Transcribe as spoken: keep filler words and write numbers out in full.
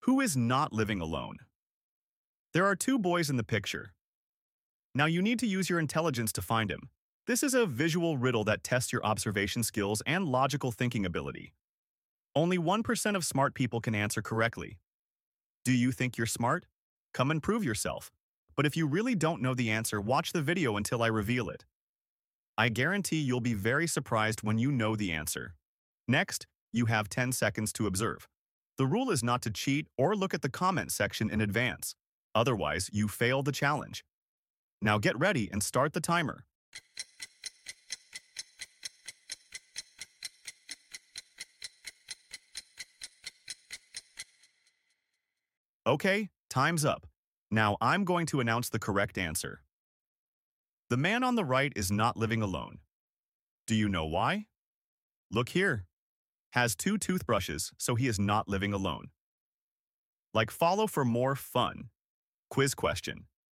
Who is not living alone? There are two boys in the picture. Now you need to use your intelligence to find him. This is a visual riddle that tests your observation skills and logical thinking ability. Only one percent of smart people can answer correctly. Do you think you're smart? Come and prove yourself. But if you really don't know the answer, watch the video until I reveal it. I guarantee you'll be very surprised when you know the answer. Next, you have ten seconds to observe. The rule is not to cheat or look at the comment section in advance. Otherwise, you fail the challenge. Now get ready and start the timer. Okay, time's up. Now I'm going to announce the correct answer. The man on the right is not living alone. Do you know why? Look here. Has two toothbrushes, so he is not living alone. Like follow for more fun. Quiz question.